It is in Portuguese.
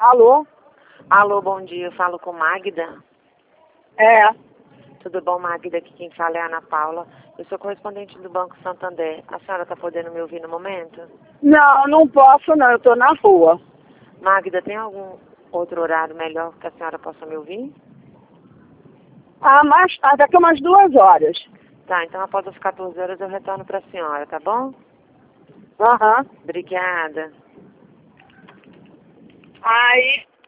Alô? Alô, bom dia. Eu falo com Magda. É. Tudo bom, Magda? Aqui quem fala é a Ana Paula. Eu sou correspondente do Banco Santander. A senhora está podendo me ouvir no momento? Não, não posso não, eu tô na rua. Magda, tem algum outro horário melhor que a senhora possa me ouvir? Mais tarde, daqui a umas 2 horas. Tá, então após as 14 horas eu retorno para a senhora, tá bom? Aham. Obrigada. Aí